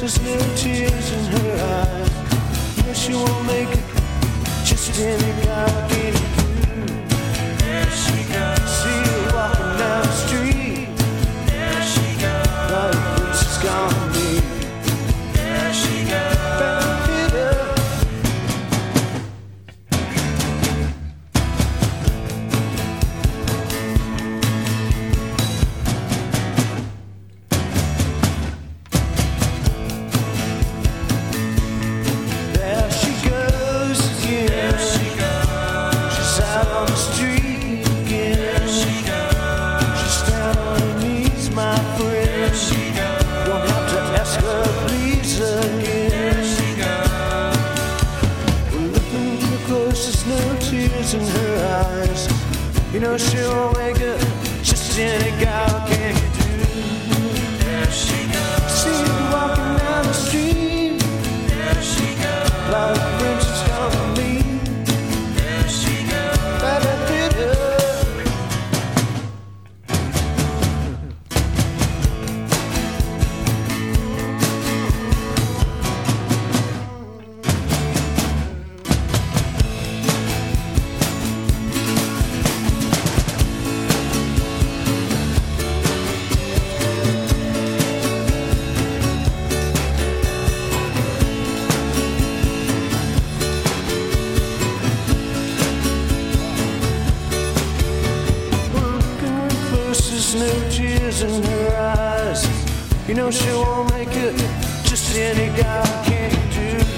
There's no tears in her eyes. No, she won't make it. Just any guy can do. There she goes. See her walking down the street. There she goes. All the place is gone to me. There she goes. In her eyes, you know she won't make it. Just any gal can do. There she goes. See her walking down the street. There she goes. Like a princess come to me. There she goes. Ba-da-da-da. No tears in her eyes. You know she won't make it. Just any guy can do.